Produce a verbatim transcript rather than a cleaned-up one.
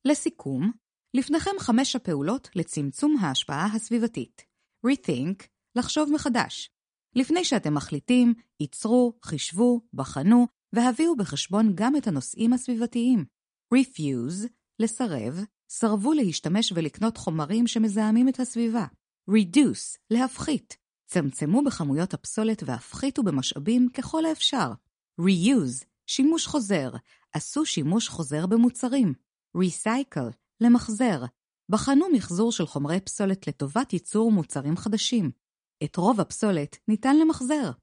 לסיכום, לפניכם חמש הפעולות לצמצום ההשפעה הסביבתית. Rethink, לחשוב מחדש. לפני שאתם מחליטים, ייצרו, חישבו, בחנו, והביאו בחשבון גם את הנושאים הסביבתיים. Refuse, לסרב, סרבו להשתמש ולקנות חומרים שמזהמים את הסביבה. Reduce, להפחית, צמצמו בכמויות הפסולת והפחיתו במשאבים ככל האפשר. Reuse, שימוש חוזר, עשו שימוש חוזר במוצרים. Recycle, למחזר, בחנו מחזור של חומרי פסולת לטובת ייצור מוצרים חדשים. את רוב הפסולת ניתן למחזר.